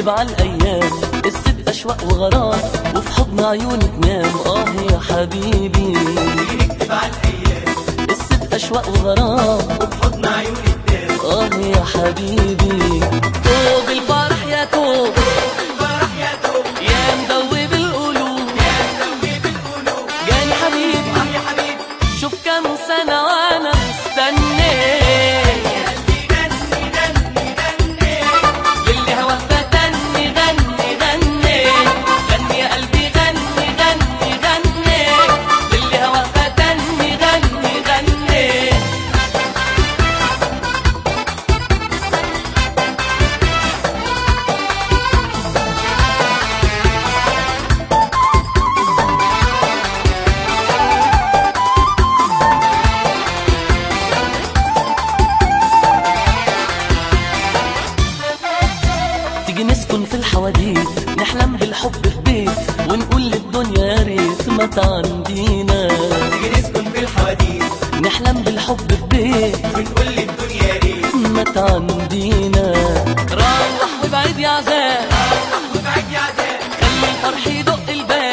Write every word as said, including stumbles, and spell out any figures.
بنكتب على الايام الست اشواق وغرام وفي حضن عيوني تنام. اه يا حبيبي بنكتب على الايام الست اشواق وغرام وفي حضن عيوني تنام. اه يا حبيبي توب الفرح يا توب الفرح يا توب يا مدوب القلوب يا مدوب القلوب. جاني حبيبي اه يا حبيبي شوف كم سنة وانا مستني قلبي غني غني غني للي هواه فتني غني غني غني يا قلبي غني غني غني للي هواه فتني غني غني. تيجي نسكن في الحواديت نحلم بالحب في بيت ونقول للدنيا يا ريت ما تعندينا. تيجي نسكن في الحواديت نحلم بالحب في بيت ونقول للدنيا يا ريت ما تعندينا. روح وابعد يا عذاب وابعد يا عذاب خلي الفرح يدق الباب